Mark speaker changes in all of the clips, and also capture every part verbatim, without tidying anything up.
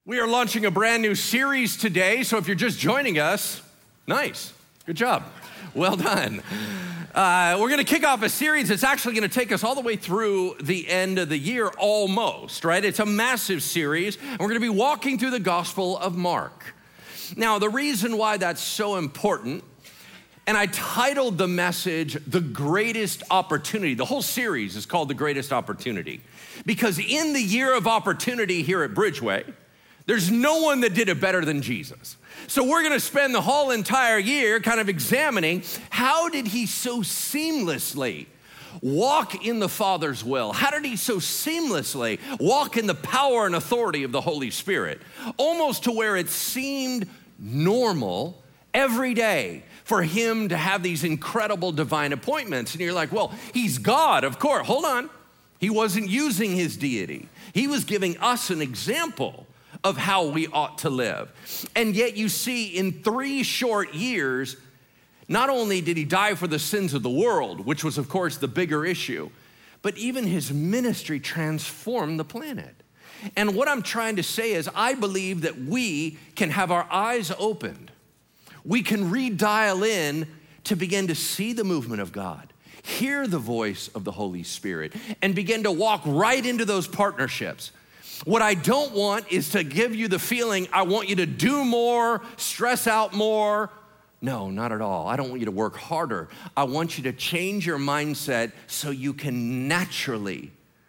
Speaker 1: We are launching a brand new series today, so if you're just joining us, nice, good job, well done. Uh, we're gonna kick off a series that's actually gonna take us all the way through the end of the year, almost, right? It's a massive series, and we're gonna be walking through the Gospel of Mark. Now, the reason why that's so important, and I titled the message, The Greatest Opportunity. The whole series is called The Greatest Opportunity, because in the year of opportunity here at Bridgeway, there's no one that did it better than Jesus. So we're gonna spend the whole entire year kind of examining how did he so seamlessly walk in the Father's will? How did he so seamlessly walk in the power and authority of the Holy Spirit? Almost to where it seemed normal every day for him to have these incredible divine appointments. And you're like, well, he's God, of course. Hold on. He wasn't using his deity. He was giving us an example of how we ought to live. And yet you see in three short years, not only did he die for the sins of the world, which was of course the bigger issue, but even his ministry transformed the planet. And what I'm trying to say is I believe that we can have our eyes opened. We can redial in to begin to see the movement of God, hear the voice of the Holy Spirit, and begin to walk right into those partnerships. What I don't want is to give you the feeling I want you to do more, stress out more. No, not at all. I don't want you to work harder. I want you to change your mindset so you can naturally,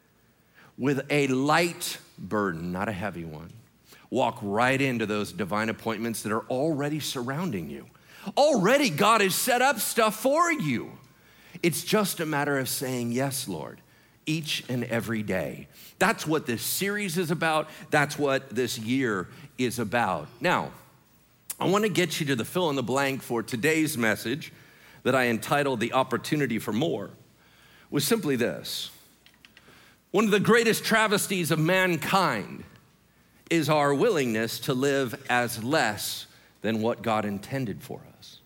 Speaker 1: with a light burden, not a heavy one, walk right into those divine appointments that are already surrounding you. Already God has set up stuff for you. It's just a matter of saying, yes, Lord, each and every day. That's what this series is about. That's what this year is about. Now, I want to get you to the fill in the blank for today's message that I entitled The Opportunity for More, was simply this. One of the greatest travesties of mankind is our willingness to live as less than what God intended for us.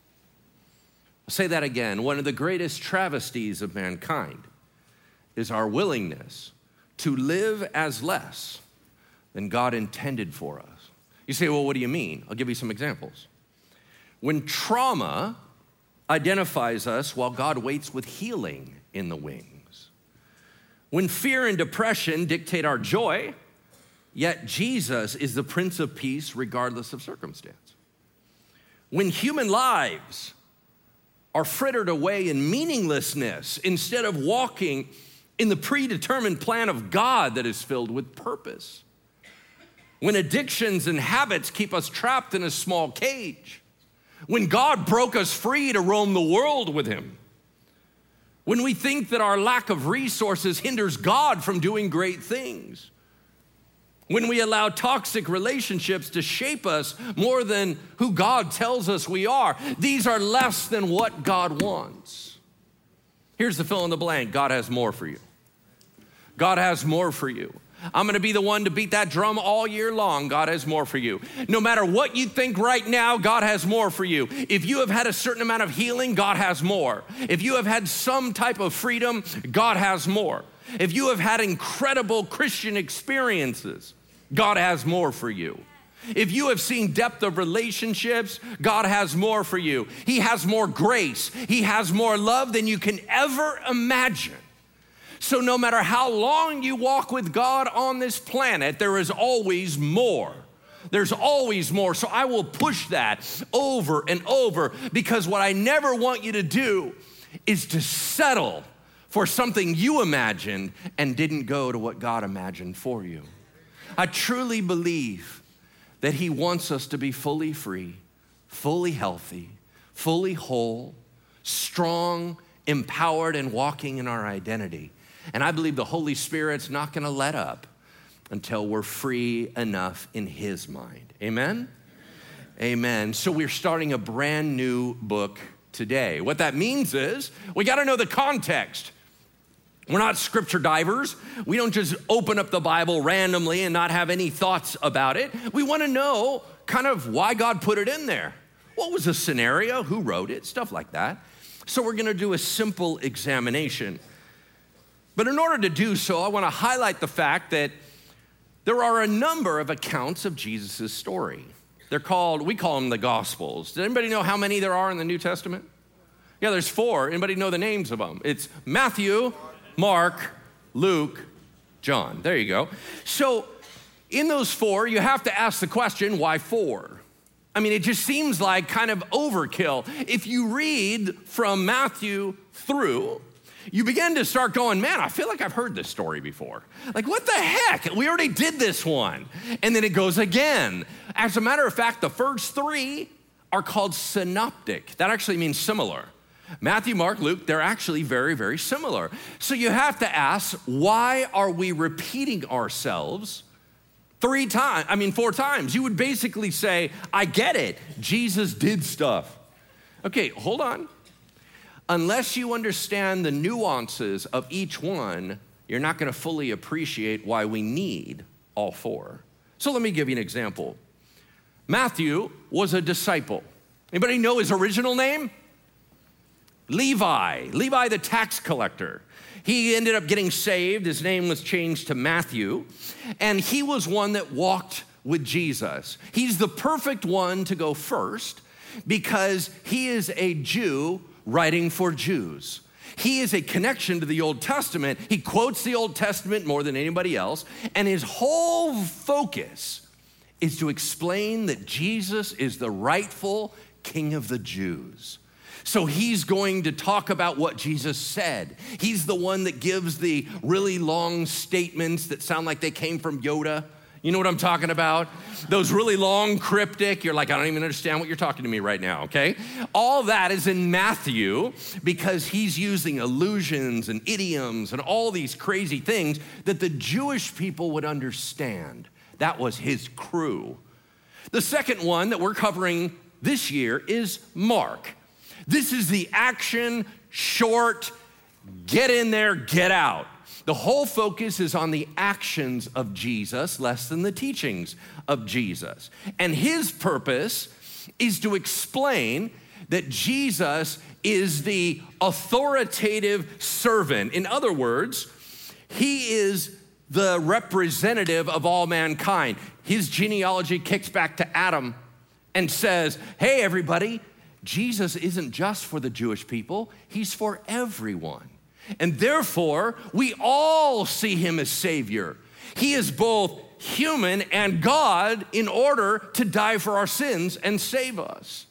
Speaker 1: I'll say that again. One of the greatest travesties of mankind is our willingness to live as less than God intended for us. You say, well, what do you mean? I'll give you some examples. When trauma identifies us while God waits with healing in the wings. When fear and depression dictate our joy, yet Jesus is the Prince of Peace regardless of circumstance. When human lives are frittered away in meaninglessness instead of walking in the predetermined plan of God that is filled with purpose. When addictions and habits keep us trapped in a small cage. When God broke us free to roam the world with him. When we think that our lack of resources hinders God from doing great things. When we allow toxic relationships to shape us more than who God tells us we are. These are less than what God wants. Here's the fill in the blank. God has more for you. God has more for you. I'm gonna be the one to beat that drum all year long. God has more for you. No matter what you think right now, God has more for you. If you have had a certain amount of healing, God has more. If you have had some type of freedom, God has more. If you have had incredible Christian experiences, God has more for you. If you have seen depth of relationships, God has more for you. He has more grace. He has more love than you can ever imagine. So no matter how long you walk with God on this planet, there is always more. There's always more. So I will push that over and over, because what I never want you to do is to settle for something you imagined and didn't go to what God imagined for you. I truly believe that he wants us to be fully free, fully healthy, fully whole, strong, empowered, and walking in our identity. And I believe the Holy Spirit's not gonna let up until we're free enough in his mind. Amen? Amen. So we're starting a brand new book today. What that means is we gotta know the context. We're not scripture divers. We don't just open up the Bible randomly and not have any thoughts about it. We wanna know kind of why God put it in there. What was the scenario? Who wrote it? Stuff like that. So we're gonna do a simple examination. But in order to do so, I wanna highlight the fact that there are a number of accounts of Jesus' story. They're called, we call them the Gospels. Does anybody know how many there are in the New Testament? Yeah, there's four. Anybody know the names of them? It's Matthew, Mark, Luke, John. There you go. So in those four, you have to ask the question, why four? I mean, it just seems like kind of overkill. If you read from Matthew through, you begin to start going, man, I feel like I've heard this story before. Like, what the heck? We already did this one. And then it goes again. As a matter of fact, the first three are called synoptic. That actually means similar. Matthew, Mark, Luke, they're actually very, very similar. So you have to ask, why are we repeating ourselves three times? I mean, four times. You would basically say, I get it. Jesus did stuff. Okay, hold on. Unless you understand the nuances of each one, you're not going to fully appreciate why we need all four. So let me give you an example. Matthew was a disciple. Anybody know his original name? Levi, Levi the tax collector. He ended up getting saved. His name was changed to Matthew, and he was one that walked with Jesus. He's the perfect one to go first because he is a Jew writing for Jews. He is a connection to the Old Testament. He quotes the Old Testament more than anybody else, and his whole focus is to explain that Jesus is the rightful King of the Jews. So he's going to talk about what Jesus said. He's the one that gives the really long statements that sound like they came from Yoda. You know what I'm talking about? Those really long, cryptic, you're like, I don't even understand what you're talking to me right now, okay? All that is in Matthew because he's using allusions and idioms and all these crazy things that the Jewish people would understand. That was his crew. The second one that we're covering this year is Mark. This is the action, short, get in there, get out. The whole focus is on the actions of Jesus, less than the teachings of Jesus. And his purpose is to explain that Jesus is the authoritative servant. In other words, he is the representative of all mankind. His genealogy kicks back to Adam and says, hey, everybody, Jesus isn't just for the Jewish people, he's for everyone. And therefore, we all see him as Savior. He is both human and God in order to die for our sins and save us.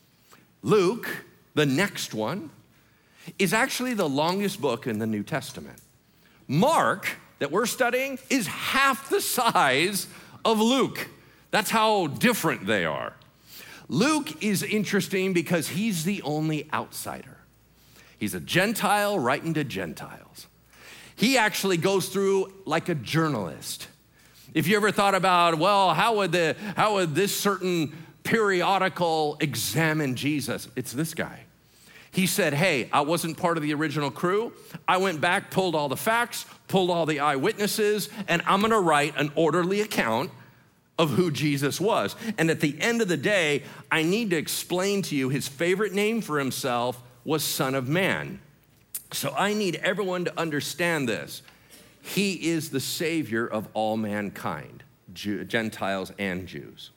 Speaker 1: Luke, the next one, is actually the longest book in the New Testament. Mark, that we're studying, is half the size of Luke. That's how different they are. Luke is interesting because he's the only outsider. He's a Gentile writing to Gentiles. He actually goes through like a journalist. If you ever thought about, well, how would the how would this certain periodical examine Jesus? It's this guy. He said, hey, I wasn't part of the original crew. I went back, pulled all the facts, pulled all the eyewitnesses, and I'm gonna write an orderly account of who Jesus was. And at the end of the day, I need to explain to you his favorite name for himself was Son of Man. So I need everyone to understand this. He is the Savior of all mankind, Jew, Gentiles and Jews.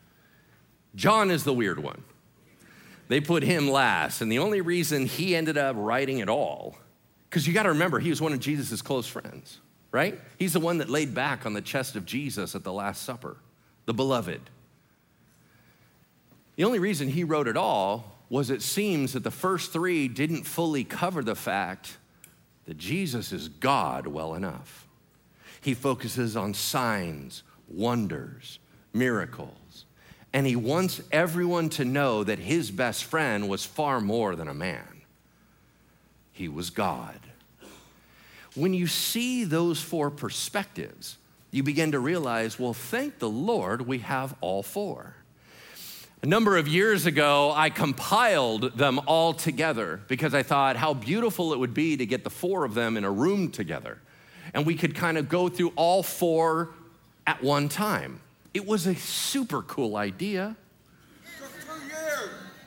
Speaker 1: John is the weird one. They put him last, and the only reason he ended up writing it all, because you gotta remember, he was one of Jesus' close friends, right? He's the one that laid back on the chest of Jesus at the Last Supper, the beloved. The only reason he wrote it all was it seems that the first three didn't fully cover the fact that Jesus is God well enough. He focuses on signs, wonders, miracles, and he wants everyone to know that his best friend was far more than a man. He was God. When you see those four perspectives, you begin to realize, well, thank the Lord we have all four. A number of years ago, I compiled them all together because I thought how beautiful it would be to get the four of them in a room together. And we could kind of go through all four at one time. It was a super cool idea.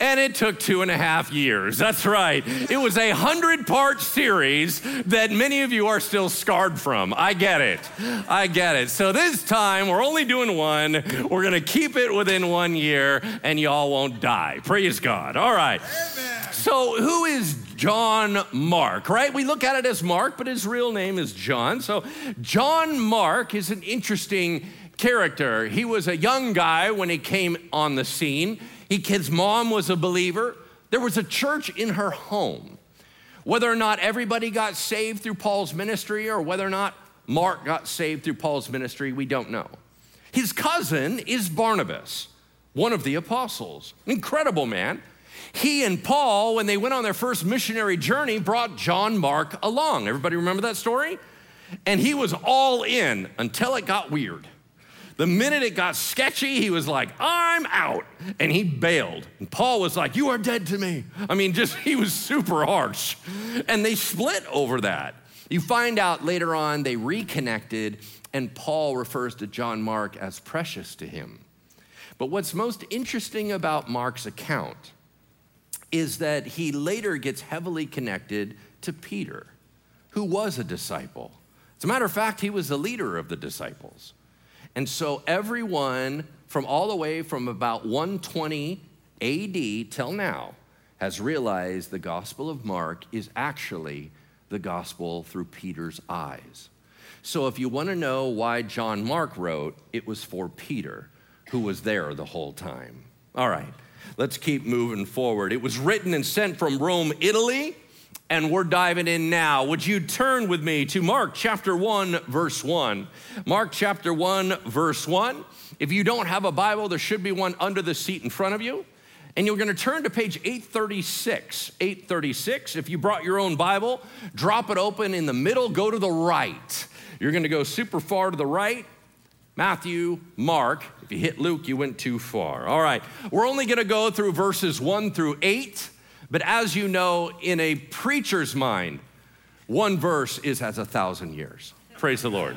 Speaker 1: And it took two and a half years. That's right. It was a hundred-part series that many of you are still scarred from. I get it. I get it. So this time, we're only doing one. We're going to keep it within one year, and y'all won't die. Praise God. All right. Amen. So who is John Mark, right? We look at it as Mark, but his real name is John. So John Mark is an interesting character. He was a young guy when he came on the scene. He, his mom was a believer. There was a church in her home. Whether or not everybody got saved through Paul's ministry or whether or not Mark got saved through Paul's ministry, we don't know. His cousin is Barnabas, one of the apostles. Incredible man. He and Paul, when they went on their first missionary journey, brought John Mark along. Everybody remember that story? And he was all in until it got weird. The minute it got sketchy, he was like, I'm out. And he bailed. And Paul was like, you are dead to me. I mean, just, he was super harsh. And they split over that. You find out later on they reconnected, and Paul refers to John Mark as precious to him. But what's most interesting about Mark's account is that he later gets heavily connected to Peter, who was a disciple. As a matter of fact, he was the leader of the disciples. And so everyone from all the way from about one twenty A D till now has realized the Gospel of Mark is actually the gospel through Peter's eyes. So if you want to know why John Mark wrote, it was for Peter, who was there the whole time. All right, let's keep moving forward. It was written and sent from Rome, Italy, and we're diving in now. Would you turn with me to Mark chapter one, verse one. Mark chapter one, verse one. If you don't have a Bible, there should be one under the seat in front of you. And you're gonna turn to page eight thirty-six. eight thirty-six. If you brought your own Bible, drop it open in the middle, go to the right. You're gonna go super far to the right. Matthew, Mark. If you hit Luke, you went too far. All right, we're only gonna go through verses one through eight. But as you know, in a preacher's mind, one verse is as a thousand years. Praise the Lord.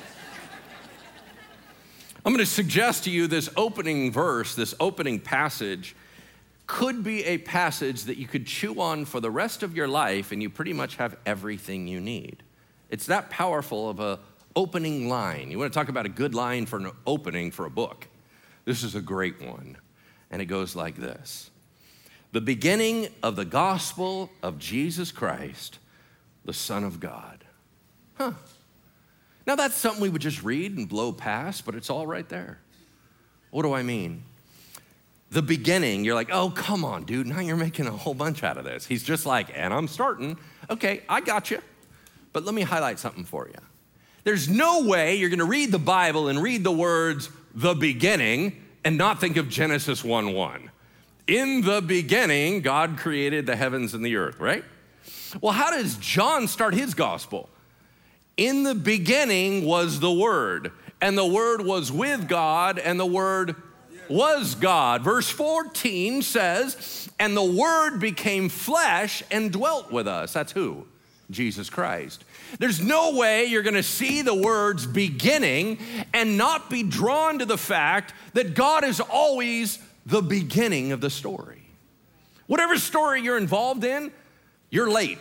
Speaker 1: I'm going to suggest to you this opening verse, this opening passage, could be a passage that you could chew on for the rest of your life and you pretty much have everything you need. It's that powerful of a opening line. You want to talk about a good line for an opening for a book. This is a great one. And it goes like this. The beginning of the gospel of Jesus Christ, the Son of God. Huh. Now that's something we would just read and blow past, but it's all right there. What do I mean? The beginning, you're like, oh, come on, dude. Now you're making a whole bunch out of this. He's just like, and I'm starting. Okay, I got you. But let me highlight something for you. There's no way you're gonna read the Bible and read the words, the beginning, and not think of Genesis one one. In the beginning, God created the heavens and the earth, right? Well, how does John start his gospel? In the beginning was the Word, and the Word was with God, and the Word was God. Verse fourteen says, and the Word became flesh and dwelt with us. That's who? Jesus Christ. There's no way you're gonna see the words beginning and not be drawn to the fact that God is always the beginning of the story. Whatever story you're involved in, you're late.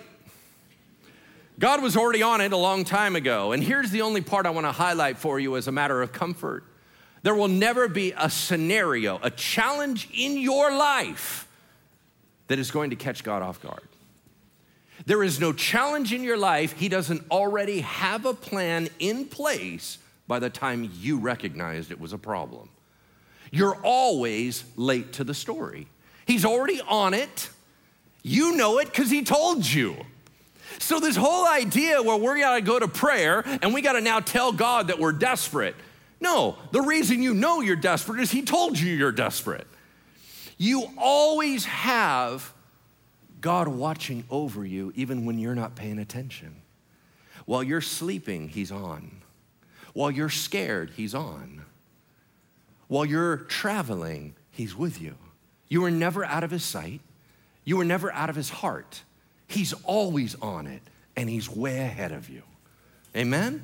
Speaker 1: God was already on it a long time ago. And here's the only part I want to highlight for you as a matter of comfort. There will never be a scenario, a challenge in your life that is going to catch God off guard. There is no challenge in your life He doesn't already have a plan in place by the time you recognized it was a problem. You're always late to the story. He's already on it. You know it because He told you. So this whole idea where we gotta go to prayer and we gotta now tell God that we're desperate. No, the reason you know you're desperate is He told you you're desperate. You always have God watching over you even when you're not paying attention. While you're sleeping, He's on. While you're scared, He's on. While you're traveling, He's with you. You were never out of His sight. You were never out of His heart. He's always on it, and He's way ahead of you. Amen?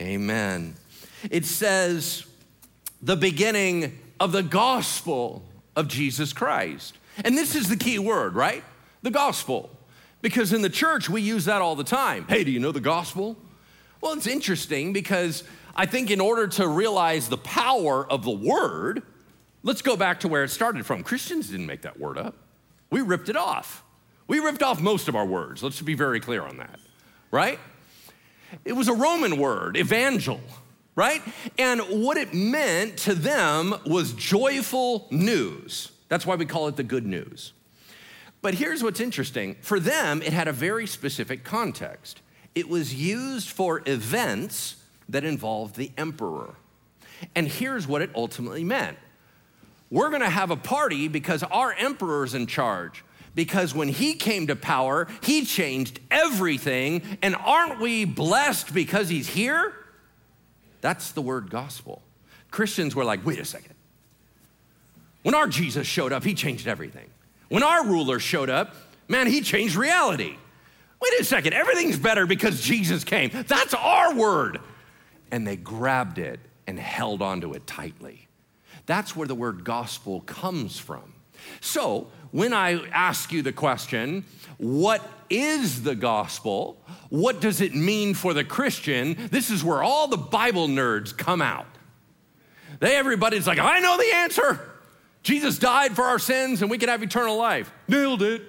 Speaker 1: Amen. It says, the beginning of the gospel of Jesus Christ. And this is the key word, right? The gospel. Because in the church, we use that all the time. Hey, do you know the gospel? Well, it's interesting because I think in order to realize the power of the word, let's go back to where it started from. Christians didn't make that word up. We ripped it off. We ripped off most of our words. Let's be very clear on that, right? It was a Roman word, evangel, right? And what it meant to them was joyful news. That's why we call it the good news. But here's what's interesting. For them, it had a very specific context. It was used for events that involved the emperor. And here's what it ultimately meant. We're gonna have a party because our emperor's in charge. Because when he came to power, he changed everything. And aren't we blessed because he's here? That's the word gospel. Christians were like, wait a second. When our Jesus showed up, he changed everything. When our ruler showed up, man, he changed reality. Wait a second, everything's better because Jesus came. That's our word. And they grabbed it and held onto it tightly. That's where the word gospel comes from. So when I ask you the question, what is the gospel? What does it mean for the Christian? This is where all the Bible nerds come out. They, everybody's like, I know the answer. Jesus died for our sins and we can have eternal life. Nailed it.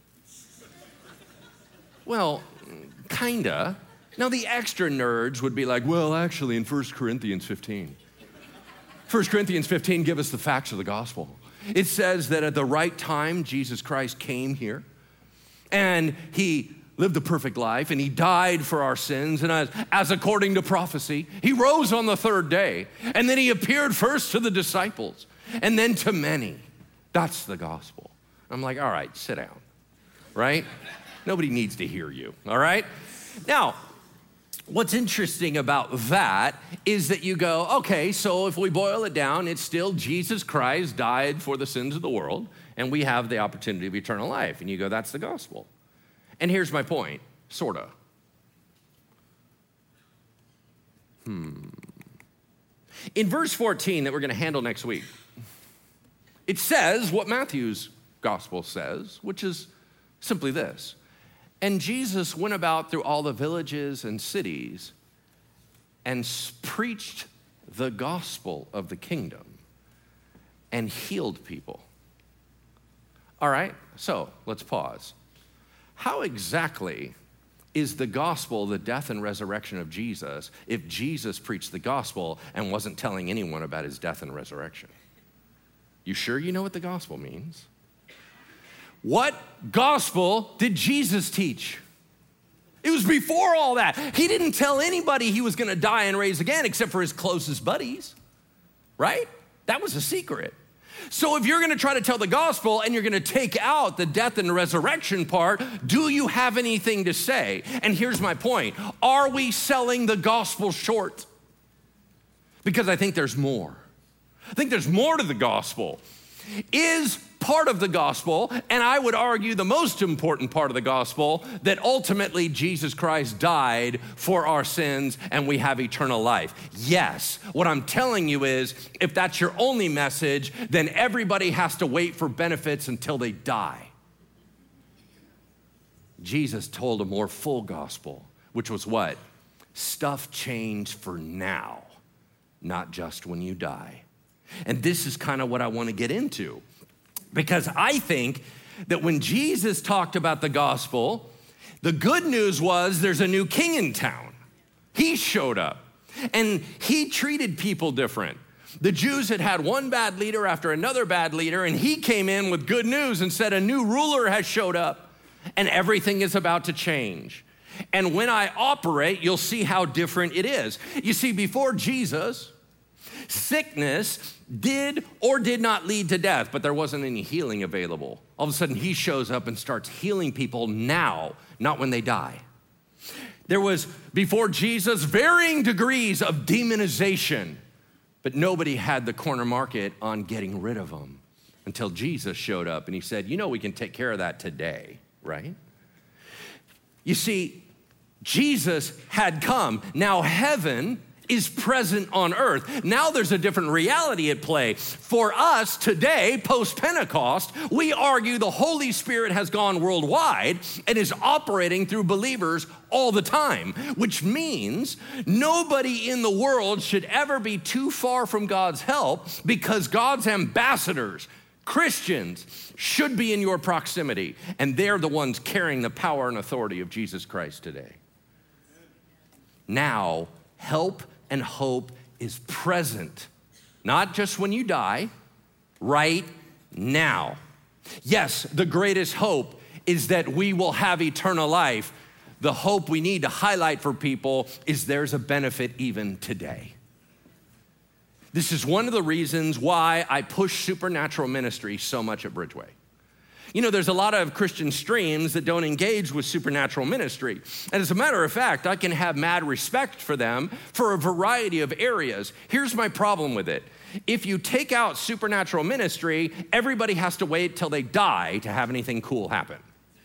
Speaker 1: Well, kinda. Now the extra nerds would be like, well, actually in First Corinthians fifteen. First Corinthians fifteen give us the facts of the gospel. It says that at the right time, Jesus Christ came here and he lived a perfect life and he died for our sins. And as, as according to prophecy, he rose on the third day and then he appeared first to the disciples and then to many. That's the gospel. I'm like, all right, sit down, right? Nobody needs to hear you, all right? Now, what's interesting about that is that you go, okay, so if we boil it down, it's still Jesus Christ died for the sins of the world, and we have the opportunity of eternal life. And you go, that's the gospel. And here's my point, sorta. Hmm. In verse fourteen that we're gonna handle next week, it says what Matthew's gospel says, which is simply this. And Jesus went about through all the villages and cities and preached the gospel of the kingdom and healed people. All right, so let's pause. How exactly is the gospel the death and resurrection of Jesus if Jesus preached the gospel and wasn't telling anyone about his death and resurrection? You sure you know what the gospel means? What gospel did Jesus teach? It was before all that. He didn't tell anybody he was gonna die and raise again except for his closest buddies, right? That was a secret. So if you're gonna try to tell the gospel and you're gonna take out the death and resurrection part, do you have anything to say? And here's my point. Are we selling the gospel short? Because I think there's more. I think there's more to the gospel. Is part of the gospel, and I would argue the most important part of the gospel, that ultimately Jesus Christ died for our sins and we have eternal life. Yes, what I'm telling you is, if that's your only message, then everybody has to wait for benefits until they die. Jesus told a more full gospel, which was what? Stuff changed for now, not just when you die. And this is kind of what I want to get into. Because I think that when Jesus talked about the gospel, the good news was there's a new king in town. He showed up and he treated people different. The Jews had had one bad leader after another bad leader, and he came in with good news and said a new ruler has showed up and everything is about to change. And when I operate, you'll see how different it is. You see, before Jesus, sickness did or did not lead to death, but there wasn't any healing available. All of a sudden, he shows up and starts healing people now, not when they die. There was, before Jesus, varying degrees of demonization, but nobody had the corner market on getting rid of them until Jesus showed up and he said, you know, we can take care of that today, right? You see, Jesus had come. Now heaven is present on earth. Now there's a different reality at play. For us today, post-Pentecost, we argue the Holy Spirit has gone worldwide and is operating through believers all the time, which means nobody in the world should ever be too far from God's help, because God's ambassadors, Christians, should be in your proximity, and they're the ones carrying the power and authority of Jesus Christ today. Now, help and hope is present, not just when you die, right now. Yes, the greatest hope is that we will have eternal life. The hope we need to highlight for people is there's a benefit even today. This is one of the reasons why I push supernatural ministry so much at Bridgeway. You know, there's a lot of Christian streams that don't engage with supernatural ministry. And as a matter of fact, I can have mad respect for them for a variety of areas. Here's my problem with it. If you take out supernatural ministry, everybody has to wait till they die to have anything cool happen.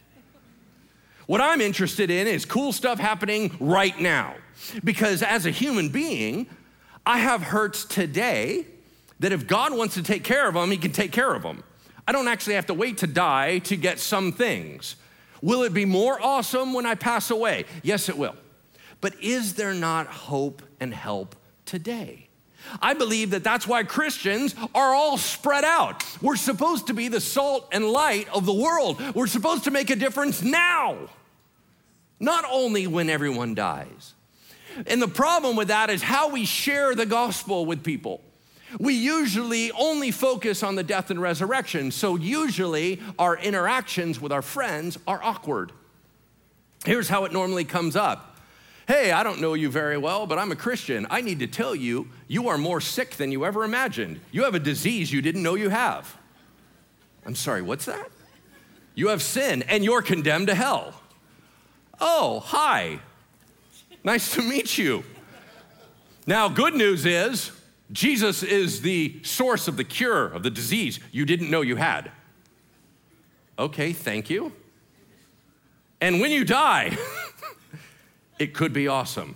Speaker 1: What I'm interested in is cool stuff happening right now. Because as a human being, I have hurts today that if God wants to take care of them, he can take care of them. I don't actually have to wait to die to get some things. Will it be more awesome when I pass away? Yes, it will. But is there not hope and help today? I believe that that's why Christians are all spread out. We're supposed to be the salt and light of the world. We're supposed to make a difference now, not only when everyone dies. And the problem with that is how we share the gospel with people. We usually only focus on the death and resurrection, so usually our interactions with our friends are awkward. Here's how it normally comes up. Hey, I don't know you very well, but I'm a Christian. I need to tell you, you are more sick than you ever imagined. You have a disease you didn't know you have. I'm sorry, what's that? You have sin and you're condemned to hell. Oh, hi. Nice to meet you. Now, good news is, Jesus is the source of the cure of the disease you didn't know you had. Okay, thank you. And when you die, it could be awesome.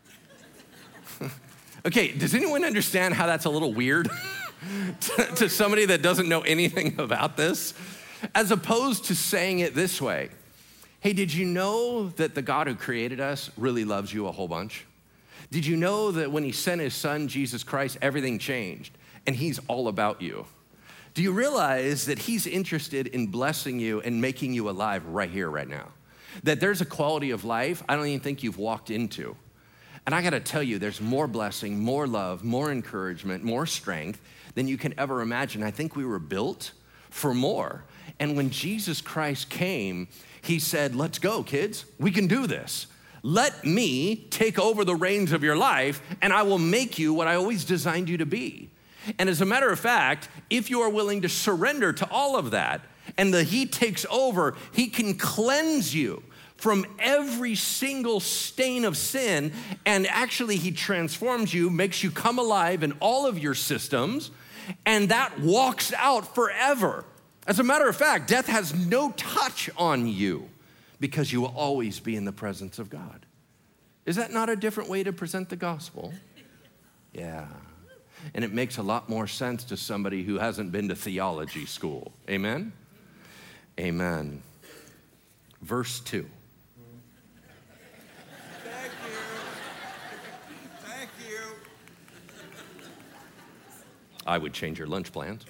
Speaker 1: Okay, does anyone understand how that's a little weird to, to somebody that doesn't know anything about this? As opposed to saying it this way. Hey, did you know that the God who created us really loves you a whole bunch? Did you know that when he sent his son, Jesus Christ, everything changed and he's all about you? Do you realize that he's interested in blessing you and making you alive right here, right now? That there's a quality of life I don't even think you've walked into. And I gotta tell you, there's more blessing, more love, more encouragement, more strength than you can ever imagine. I think we were built for more. And when Jesus Christ came, he said, let's go, kids. We can do this. Let me take over the reins of your life, and I will make you what I always designed you to be. And as a matter of fact, if you are willing to surrender to all of that, and the he takes over, he can cleanse you from every single stain of sin, and actually he transforms you, makes you come alive in all of your systems, and that walks out forever. As a matter of fact, death has no touch on you, because you will always be in the presence of God. Is that not a different way to present the gospel? Yeah. And it makes a lot more sense to somebody who hasn't been to theology school. Amen? Amen. Verse two.
Speaker 2: Thank you. Thank you.
Speaker 1: I would change your lunch plans.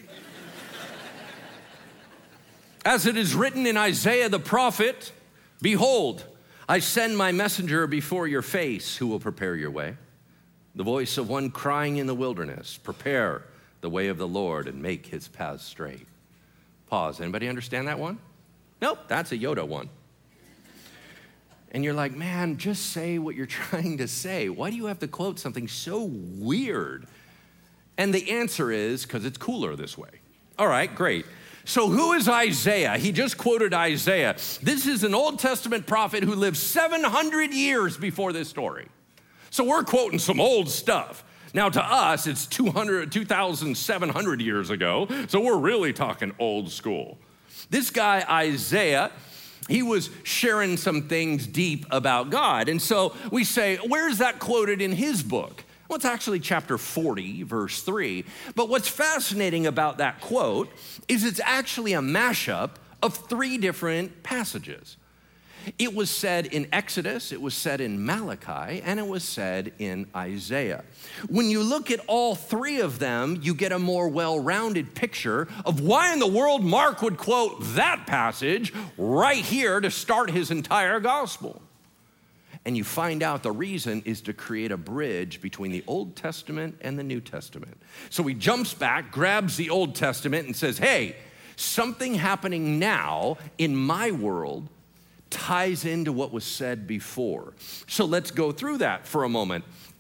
Speaker 1: As it is written in Isaiah the prophet, behold, I send my messenger before your face who will prepare your way. The voice of one crying in the wilderness, prepare the way of the Lord and make his paths straight. Pause. Anybody understand that one? Nope, that's a Yoda one. And you're like, man, just say what you're trying to say. Why do you have to quote something so weird? And the answer is because it's cooler this way. All right, great. So who is Isaiah? He just quoted Isaiah. This is an Old Testament prophet who lived seven hundred years before this story. So we're quoting some old stuff. Now to us, it's two hundred, two thousand seven hundred years ago, so we're really talking old school. This guy, Isaiah, he was sharing some things deep about God. And so we say, where's that quoted in his book? Well, it's actually chapter forty, verse three. But what's fascinating about that quote is it's actually a mashup of three different passages. It was said in Exodus, it was said in Malachi, and it was said in Isaiah. When you look at all three of them, you get a more well-rounded picture of why in the world Mark would quote that passage right here to start his entire gospel. And you find out the reason is to create a bridge between the Old Testament and the New Testament. So he jumps back, grabs the Old Testament and says, hey, something happening now in my world ties into what was said before. So let's go through that for a moment.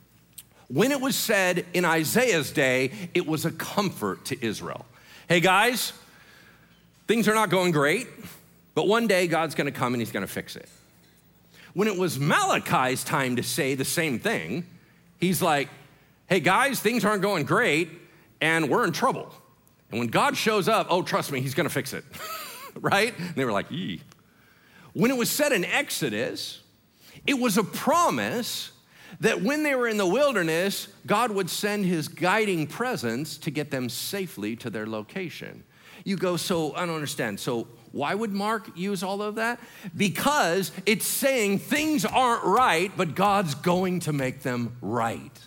Speaker 1: When it was said in Isaiah's day, it was a comfort to Israel. Hey guys, things are not going great, but one day God's gonna come and he's gonna fix it. When it was Malachi's time to say the same thing, he's like, hey guys, things aren't going great and we're in trouble. And when God shows up, oh, trust me, he's gonna fix it, right? And they were like, yee. When it was said in Exodus, it was a promise that when they were in the wilderness, God would send his guiding presence to get them safely to their location. You go, so I don't understand. So why would Mark use all of that? Because it's saying things aren't right, but God's going to make them right.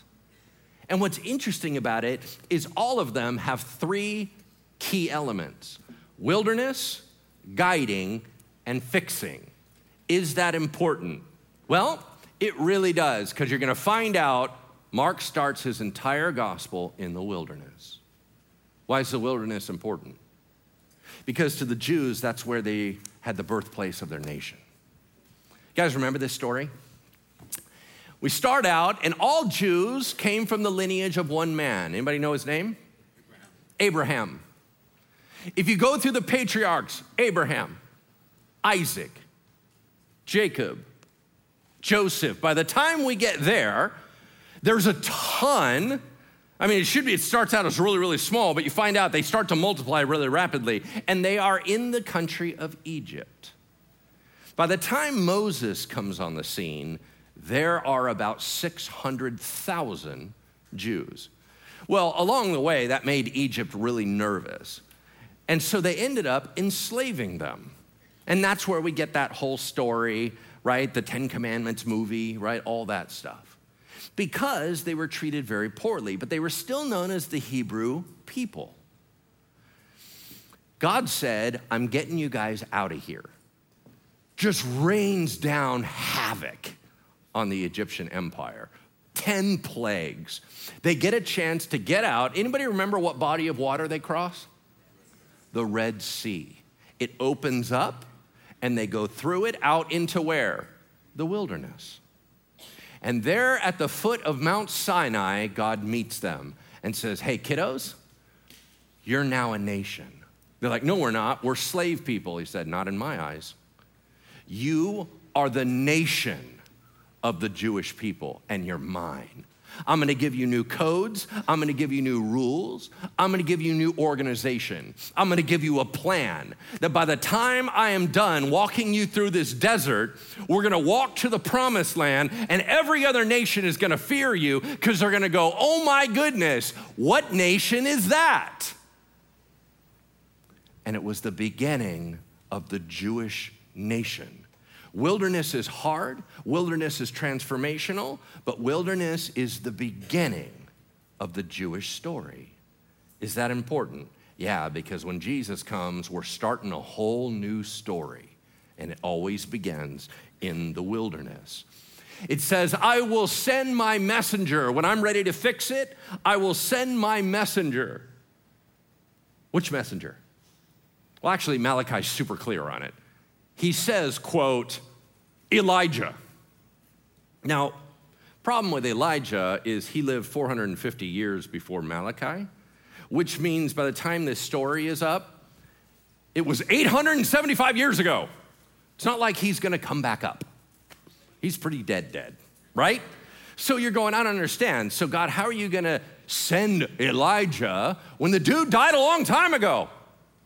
Speaker 1: And what's interesting about it is all of them have three key elements: wilderness, guiding, and fixing. Is that important? Well, it really does, because you're gonna find out Mark starts his entire gospel in the wilderness. Why is the wilderness important? Because to the Jews, that's where they had the birthplace of their nation. You guys remember this story? We start out, and all Jews came from the lineage of one man. Anybody know his name? Abraham. Abraham. If you go through the patriarchs, Abraham, Isaac, Jacob, Joseph. By the time we get there, there's a ton. I mean, it should be, it starts out as really, really small, but you find out they start to multiply really rapidly, and they are in the country of Egypt. By the time Moses comes on the scene, there are about six hundred thousand Jews. Well, along the way, that made Egypt really nervous. And so they ended up enslaving them. And that's where we get that whole story, right? The Ten Commandments movie, right? All that stuff. Because they were treated very poorly, but they were still known as the Hebrew people. God said, I'm getting you guys out of here. Just rains down havoc on the Egyptian empire. Ten plagues. They get a chance to get out. Anybody remember what body of water they cross? The Red Sea. It opens up, and they go through it out into where? The wilderness. And there at the foot of Mount Sinai, God meets them and says, hey, kiddos, you're now a nation. They're like, no, we're not. We're slave people. He said, not in my eyes. You are the nation of the Jewish people, and you're mine. I'm gonna give you new codes. I'm gonna give you new rules. I'm gonna give you new organization. I'm gonna give you a plan that by the time I am done walking you through this desert, we're gonna walk to the promised land, and every other nation is gonna fear you because they're gonna go, oh my goodness, what nation is that? And it was the beginning of the Jewish nation. Wilderness is hard, wilderness is transformational, but wilderness is the beginning of the Jewish story. Is that important? Yeah, because when Jesus comes, we're starting a whole new story, and it always begins in the wilderness. It says, I will send my messenger. When I'm ready to fix it, I will send my messenger. Which messenger? Well, actually, Malachi's super clear on it. He says, quote, Elijah. Now, problem with Elijah is he lived four hundred fifty years before Malachi, which means by the time this story is up, it was eight hundred seventy-five years ago. It's not like he's gonna come back up. He's pretty dead, dead, right? So you're going, I don't understand. So God, how are you gonna send Elijah when the dude died a long time ago?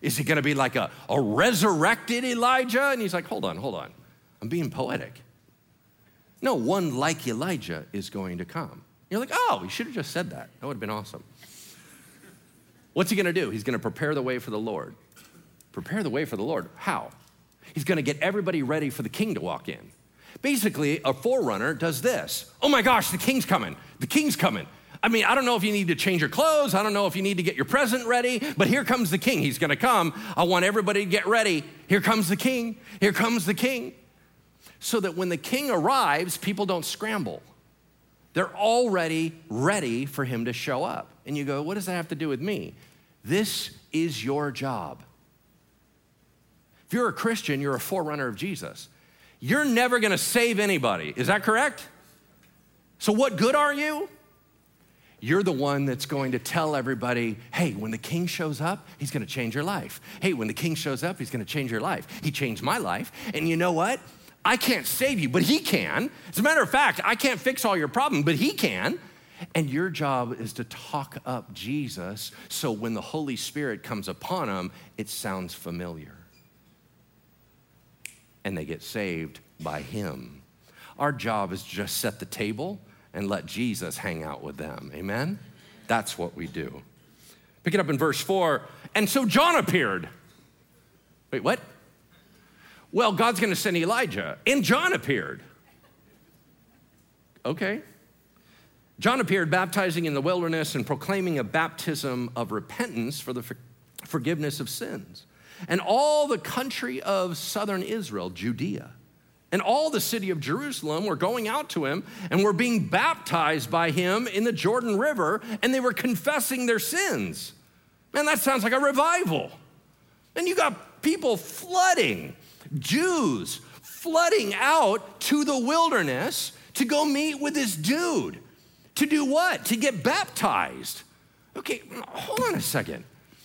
Speaker 1: Is it gonna be like a, a resurrected Elijah? And he's like, hold on, hold on. I'm being poetic. No, one like Elijah is going to come. You're like, oh, he should have just said that. That would have been awesome. What's he gonna do? He's gonna prepare the way for the Lord. Prepare the way for the Lord. How? He's gonna get everybody ready for the king to walk in. Basically, a forerunner does this. Oh my gosh, the king's coming. The king's coming. I mean, I don't know if you need to change your clothes. I don't know if you need to get your present ready, but here comes the king. He's gonna come. I want everybody to get ready. Here comes the king. Here comes the king. So that when the king arrives, people don't scramble. They're already ready for him to show up. And you go, what does that have to do with me? This is your job. If you're a Christian, you're a forerunner of Jesus. You're never gonna save anybody. Is that correct? So what good are you? You're the one that's going to tell everybody, hey, when the king shows up, he's gonna change your life. Hey, when the king shows up, he's gonna change your life. He changed my life. And you know what? I can't save you, but he can. As a matter of fact, I can't fix all your problems, but he can. And your job is to talk up Jesus so when the Holy Spirit comes upon them, it sounds familiar. And they get saved by him. Our job is to just set the table and let Jesus hang out with them. Amen? That's what we do. Pick it up in verse four. And so John appeared. Wait, what? Well, God's gonna send Elijah, and John appeared. Okay. John appeared baptizing in the wilderness and proclaiming a baptism of repentance for the for- forgiveness of sins. And all the country of southern Israel, Judea, and all the city of Jerusalem were going out to him and were being baptized by him in the Jordan River, and they were confessing their sins. Man, that sounds like a revival. And you got people flooding, Jews flooding out to the wilderness to go meet with this dude. To do what? To get baptized. Okay, hold on a second.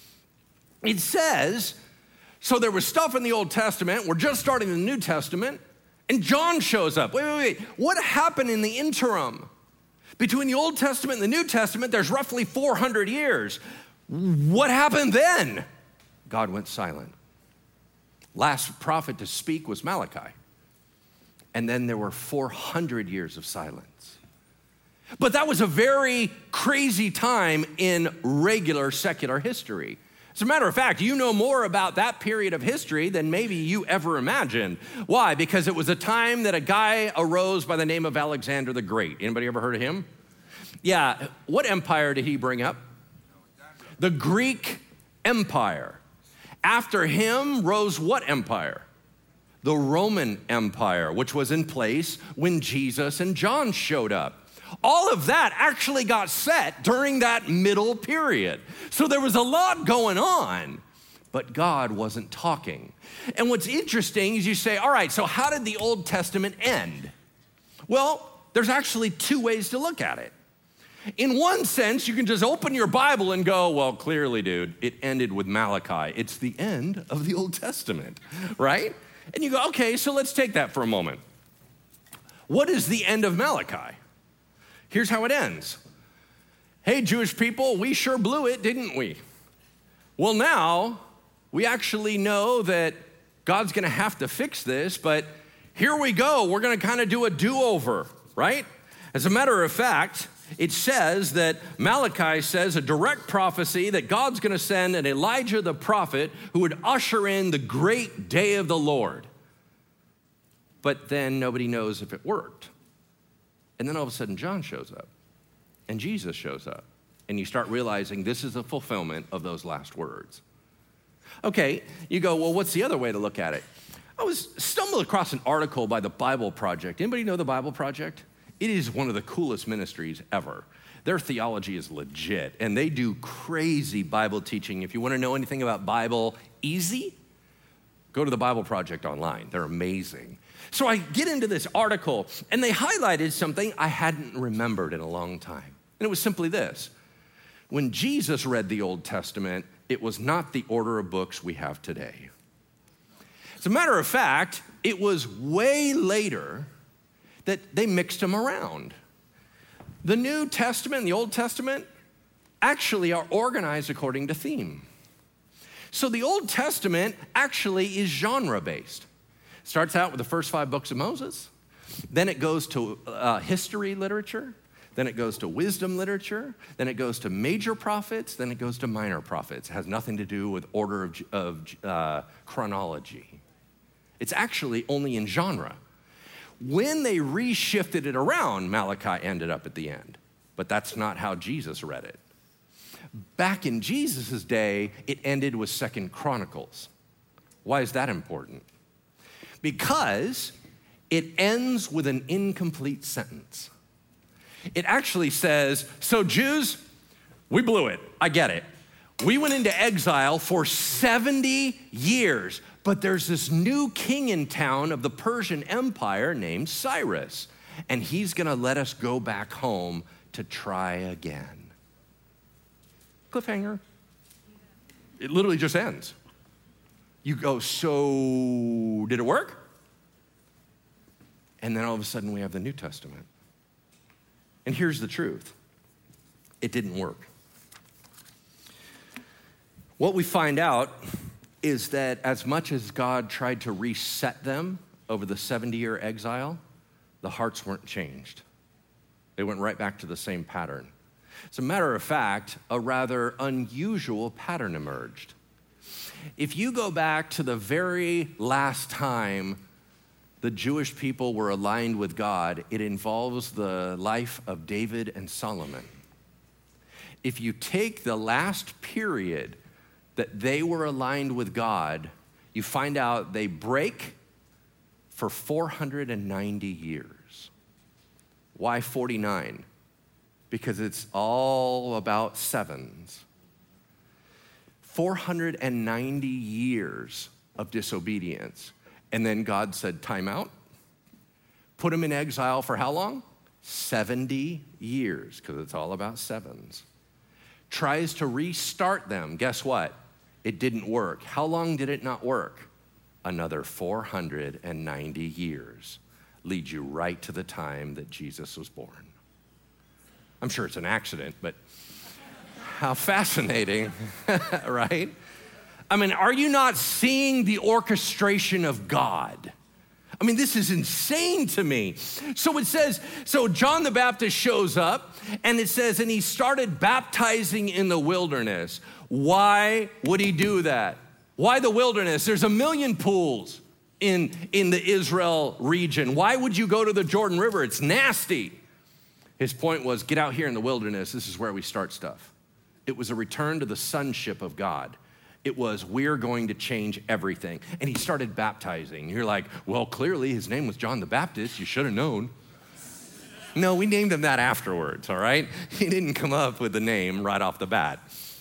Speaker 1: It says, so there was stuff in the Old Testament, we're just starting the New Testament, and John shows up. Wait, wait, wait. What happened in the interim? Between the Old Testament and the New Testament, there's roughly four hundred years. What happened then? God went silent. Last prophet to speak was Malachi. And then there were four hundred years of silence. But that was a very crazy time in regular secular history. As a matter of fact, you know more about that period of history than maybe you ever imagined. Why? Because it was a time that a guy arose by the name of Alexander the Great. Anybody ever heard of him? Yeah, what empire did he bring up? The Greek Empire. After him rose what empire? The Roman Empire, which was in place when Jesus and John showed up. All of that actually got set during that middle period. So there was a lot going on, but God wasn't talking. And what's interesting is you say, all right, so how did the Old Testament end? Well, there's actually two ways to look at it. In one sense, you can just open your Bible and go, well, clearly, dude, it ended with Malachi. It's the end of the Old Testament, right? And you go, okay, so let's take that for a moment. What is the end of Malachi? Here's how it ends. Hey, Jewish people, we sure blew it, didn't we? Well, now we actually know that God's gonna have to fix this, but here we go. We're gonna kind of do a do-over, right? As a matter of fact, it says that Malachi says a direct prophecy that God's gonna send an Elijah the prophet who would usher in the great day of the Lord. But then nobody knows if it worked. And then all of a sudden, John shows up, and Jesus shows up, and you start realizing this is the fulfillment of those last words. Okay, you go, well, what's the other way to look at it? I was stumbled across an article by the Bible Project. Anybody know the Bible Project? It is one of the coolest ministries ever. Their theology is legit, and they do crazy Bible teaching. If you want to know anything about Bible easy, go to the Bible Project online. They're amazing. So I get into this article, and they highlighted something I hadn't remembered in a long time. And it was simply this. When Jesus read the Old Testament, it was not the order of books we have today. As a matter of fact, it was way later that they mixed them around. The New Testament and the Old Testament actually are organized according to theme. So the Old Testament actually is genre-based. Starts out with the first five books of Moses, then it goes to uh, history literature, then it goes to wisdom literature, then it goes to major prophets, then it goes to minor prophets. It has nothing to do with order of, of uh, chronology. It's actually only in genre. When they reshifted it around, Malachi ended up at the end, but that's not how Jesus read it. Back in Jesus' day, it ended with Second Chronicles. Why is that important? Because it ends with an incomplete sentence. It actually says, so Jews, we blew it. I get it. We went into exile for seventy years, but there's this new king in town of the Persian Empire named Cyrus, and he's gonna let us go back home to try again. Cliffhanger. It literally just ends. You go, so did it work? And then all of a sudden we have the New Testament. And here's the truth. It didn't work. What we find out is that as much as God tried to reset them over the seventy-year exile, the hearts weren't changed. They went right back to the same pattern. As a matter of fact, a rather unusual pattern emerged. If you go back to the very last time the Jewish people were aligned with God, it involves the life of David and Solomon. If you take the last period that they were aligned with God, you find out they break for four hundred ninety years. Why forty-nine? Because it's all about sevens. four hundred ninety years of disobedience. And then God said, time out. Put them in exile for how long? seventy years, because it's all about sevens. Tries to restart them. Guess what? It didn't work. How long did it not work? Another four hundred ninety years. Leads you right to the time that Jesus was born. I'm sure it's an accident, but how fascinating, right? I mean, are you not seeing the orchestration of God? I mean, this is insane to me. So it says, so John the Baptist shows up, and it says, and he started baptizing in the wilderness. Why would he do that? Why the wilderness? There's a million pools in, in the Israel region. Why would you go to the Jordan River? It's nasty. His point was, get out here in the wilderness. This is where we start stuff. It was a return to the sonship of God. It was, we're going to change everything. And he started baptizing. You're like, well, clearly his name was John the Baptist. You should have known. No, we named him that afterwards, all right? He didn't come up with the name right off the bat.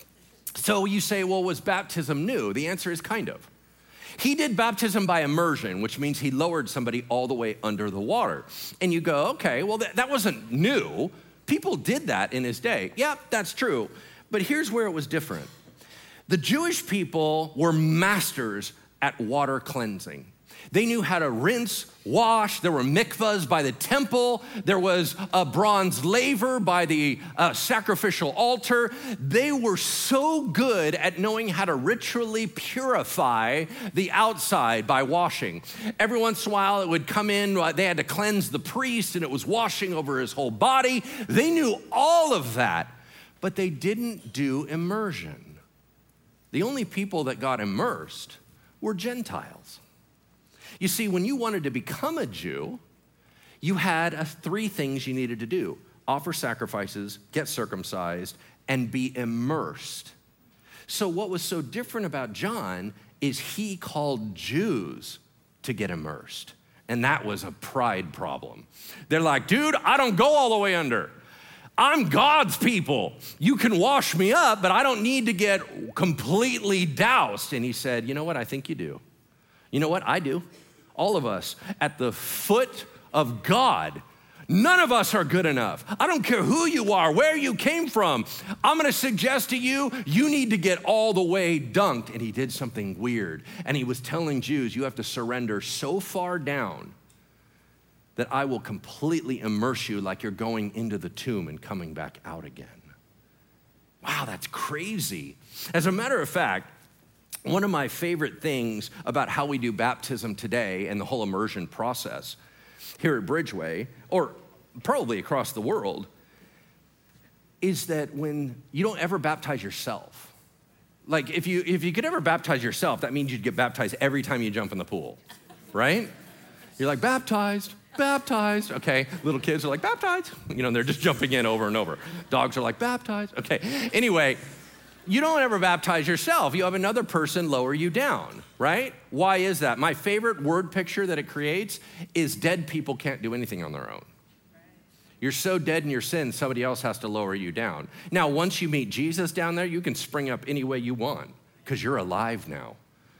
Speaker 1: So you say, well, was baptism new? The answer is kind of. He did baptism by immersion, which means he lowered somebody all the way under the water. And you go, okay, well, that, that wasn't new. People did that in his day. Yep, that's true. But here's where it was different. The Jewish people were masters at water cleansing. They knew how to rinse, wash. There were mikvahs by the temple. There was a bronze laver by the uh, sacrificial altar. They were so good at knowing how to ritually purify the outside by washing. Every once in a while, it would come in. They had to cleanse the priest, and it was washing over his whole body. They knew all of that, but they didn't do immersion. The only people that got immersed were Gentiles. You see, when you wanted to become a Jew, you had uh, three things you needed to do: offer sacrifices, get circumcised, and be immersed. So what was so different about John is he called Jews to get immersed. And that was a pride problem. They're like, dude, I don't go all the way under. I'm God's people. You can wash me up, but I don't need to get completely doused. And he said, you know what? I think you do. You know what? I do. All of us at the foot of God. None of us are good enough. I don't care who you are, where you came from. I'm gonna suggest to you, you need to get all the way dunked. And he did something weird. And he was telling Jews, you have to surrender so far down that I will completely immerse you like you're going into the tomb and coming back out again. Wow, that's crazy. As a matter of fact, One of my favorite things about how we do baptism today and the whole immersion process here at Bridgeway, or probably across the world, is that when you don't ever baptize yourself. Like if you if you could ever baptize yourself, that means you'd get baptized every time you jump in the pool, right? You're like, baptized, baptized. Okay, little kids are like, baptized. You know, they're just jumping in over and over. Dogs are like, baptized. Okay, anyway, you don't ever baptize yourself. You have another person lower you down, right? Why is that? My favorite word picture that it creates is dead people can't do anything on their own. You're so dead in your sins, somebody else has to lower you down. Now, once you meet Jesus down there, you can spring up any way you want because you're alive now.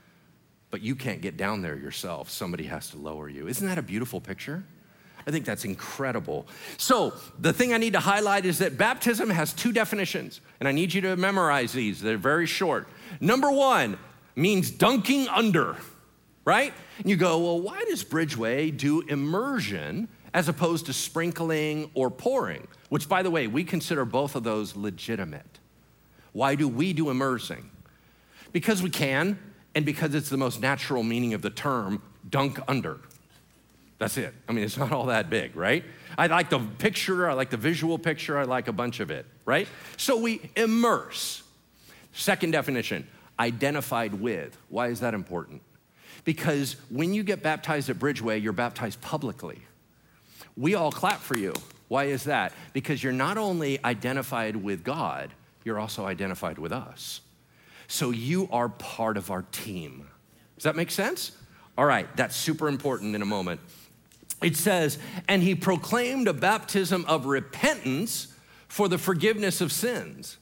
Speaker 1: But you can't get down there yourself. Somebody has to lower you. Isn't that a beautiful picture? I think that's incredible. So the thing I need to highlight is that baptism has two definitions, and I need you to memorize these. They're very short. Number one means dunking under, right? And you go, well, why does Bridgeway do immersion as opposed to sprinkling or pouring? Which, by the way, we consider both of those legitimate. Why do we do immersing? Because we can, and because it's the most natural meaning of the term, dunk under. That's it. I mean, it's not all that big, right? I like the picture, I like the visual picture, I like a bunch of it, right? So we immerse. Second definition, identified with. Why is that important? Because when you get baptized at Bridgeway, you're baptized publicly. We all clap for you. Why is that? Because you're not only identified with God, you're also identified with us. So you are part of our team. Does that make sense? All right, that's super important in a moment. It says, and he proclaimed a baptism of repentance for the forgiveness of sins.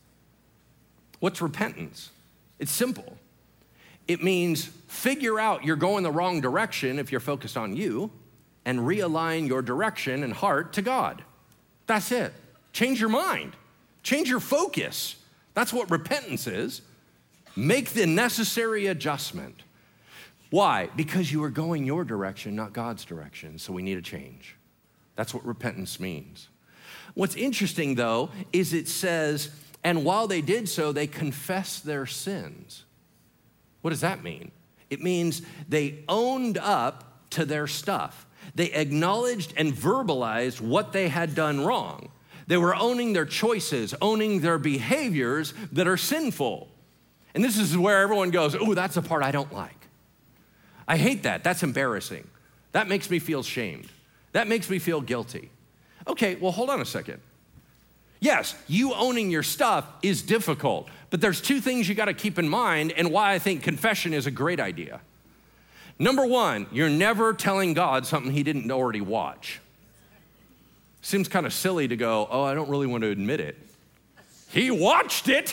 Speaker 1: What's repentance? It's simple. It means figure out you're going the wrong direction if you're focused on you and realign your direction and heart to God. That's it. Change your mind. Change your focus. That's what repentance is. Make the necessary adjustment. Why? Because you were going your direction, not God's direction, so we need a change. That's what repentance means. What's interesting, though, is it says, and while they did so, they confessed their sins. What does that mean? It means they owned up to their stuff. They acknowledged and verbalized what they had done wrong. They were owning their choices, owning their behaviors that are sinful. And this is where everyone goes, oh, that's the part I don't like. I hate that. That's embarrassing. That makes me feel shamed. That makes me feel guilty. Okay, well, hold on a second. Yes, you owning your stuff is difficult, but there's two things you got to keep in mind and why I think confession is a great idea. Number one, you're never telling God something he didn't already watch. Seems kind of silly to go, oh, I don't really want to admit it. He watched it.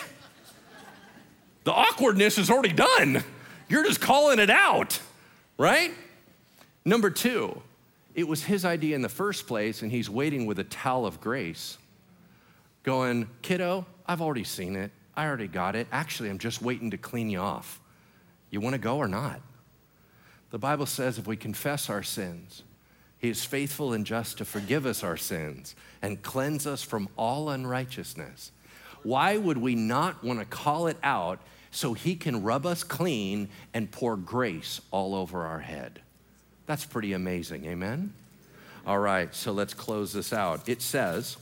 Speaker 1: The awkwardness is already done. You're just calling it out. Right? Number two, it was his idea in the first place, and he's waiting with a towel of grace, going, kiddo, I've already seen it. I already got it. Actually, I'm just waiting to clean you off. You want to go or not? The Bible says if we confess our sins, he is faithful and just to forgive us our sins and cleanse us from all unrighteousness. Why would we not want to call it out so he can rub us clean and pour grace all over our head? That's pretty amazing, amen? All right, so let's close this out. It says,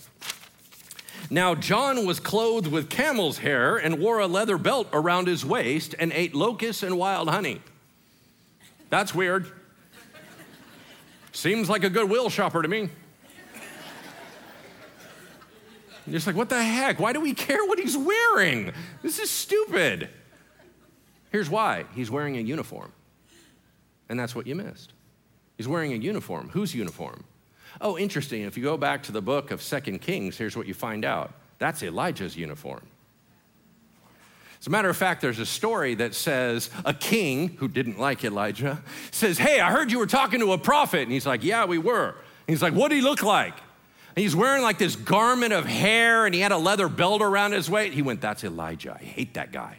Speaker 1: now John was clothed with camel's hair and wore a leather belt around his waist and ate locusts and wild honey. That's weird. Seems like a Goodwill shopper to me. You're just like, what the heck? Why do we care what he's wearing? This is stupid. Here's why. He's wearing a uniform. And that's what you missed. He's wearing a uniform. Whose uniform? Oh, interesting. If you go back to the book of Second Kings, here's what you find out. That's Elijah's uniform. As a matter of fact, there's a story that says a king who didn't like Elijah says, hey, I heard you were talking to a prophet. And he's like, yeah, we were. And he's like, what did he look like? And he's wearing like this garment of hair and he had a leather belt around his waist. He went, that's Elijah. I hate that guy.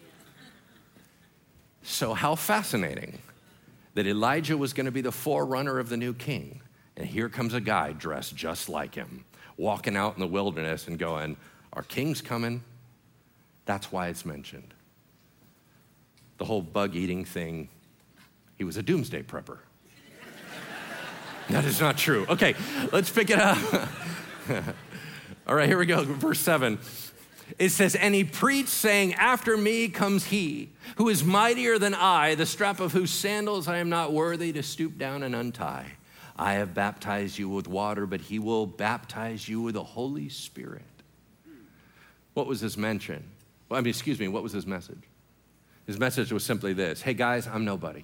Speaker 1: So how fascinating that Elijah was going to be the forerunner of the new king. And here comes a guy dressed just like him, walking out in the wilderness and going, our king's coming. That's why it's mentioned. the whole bug eating thing, he was a doomsday prepper. That is not true. Okay, let's pick it up. All right, here we go, verse seven. It says, and he preached, saying, after me comes he, who is mightier than I, the strap of whose sandals I am not worthy to stoop down and untie. I have baptized you with water, but he will baptize you with the Holy Spirit. What was his mention? Well, I mean, excuse me, what was his message? His message was simply this: hey guys, I'm nobody.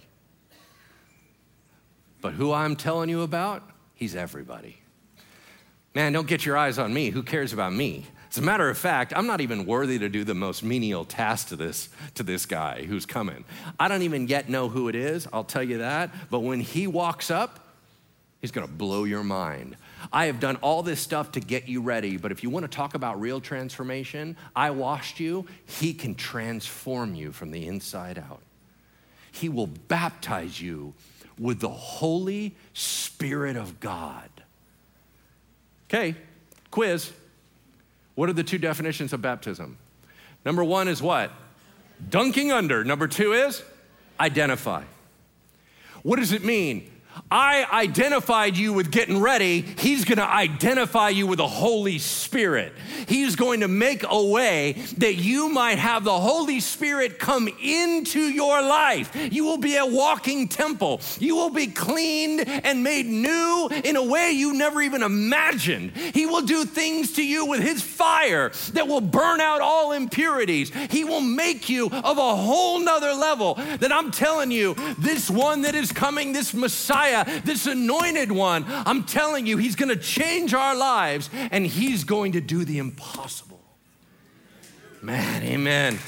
Speaker 1: But who I'm telling you about, he's everybody. Man, don't get your eyes on me. Who cares about me? As a matter of fact, I'm not even worthy to do the most menial task to this, to this guy who's coming. I don't even yet know who it is, I'll tell you that. But when he walks up, he's gonna blow your mind. I have done all this stuff to get you ready, but if you wanna talk about real transformation, I washed you, he can transform you from the inside out. He will baptize you with the Holy Spirit of God. Okay, quiz. What are the two definitions of baptism? Number one is what? Dunking under. Number two is identify. What does it mean? I identified you with getting ready. He's going to identify you with the Holy Spirit. He's going to make a way that you might have the Holy Spirit come into your life. You will be a walking temple. You will be cleaned and made new in a way you never even imagined. He will do things to you with his fire that will burn out all impurities. He will make you of a whole nother level that I'm telling you, this one that is coming, this Messiah, this anointed one, I'm telling you, he's going to change our lives and he's going to do the impossible. Man, amen.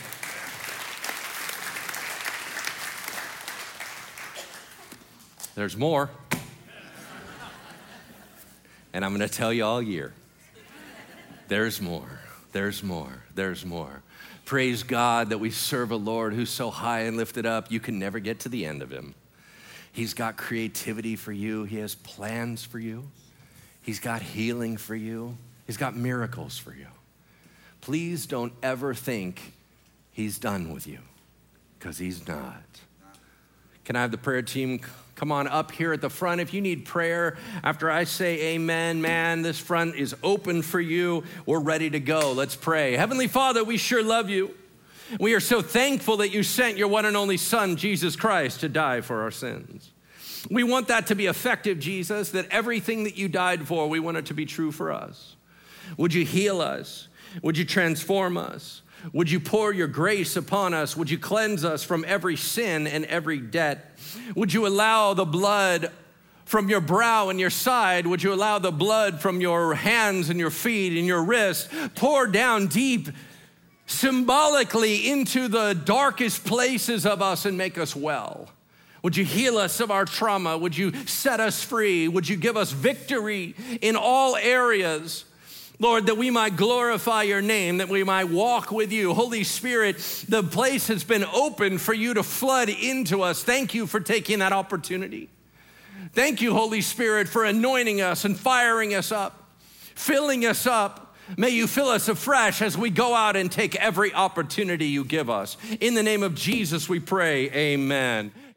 Speaker 1: There's more. And I'm going to tell you all year. There's more. There's more. There's more. Praise God that we serve a Lord who's so high and lifted up, you can never get to the end of him. He's got creativity for you. He has plans for you. He's got healing for you. He's got miracles for you. Please don't ever think he's done with you, because he's not. Can I have the prayer team come on up here at the front? If you need prayer after I say amen, man, this front is open for you. We're ready to go. Let's pray. Heavenly Father, we sure love you. We are so thankful that you sent your one and only Son, Jesus Christ, to die for our sins. We want that to be effective, Jesus, that everything that you died for, we want it to be true for us. Would you heal us? Would you transform us? Would you pour your grace upon us? Would you cleanse us from every sin and every debt? Would you allow the blood from your brow and your side? Would you allow the blood from your hands and your feet and your wrists pour down deep symbolically into the darkest places of us and make us well? Would you heal us of our trauma? Would you set us free? Would you give us victory in all areas? Lord, that we might glorify your name, that we might walk with you. Holy Spirit, the place has been open for you to flood into us. Thank you for taking that opportunity. Thank you, Holy Spirit, for anointing us and firing us up, filling us up. May you fill us afresh as we go out and take every opportunity you give us. In the name of Jesus, we pray, amen.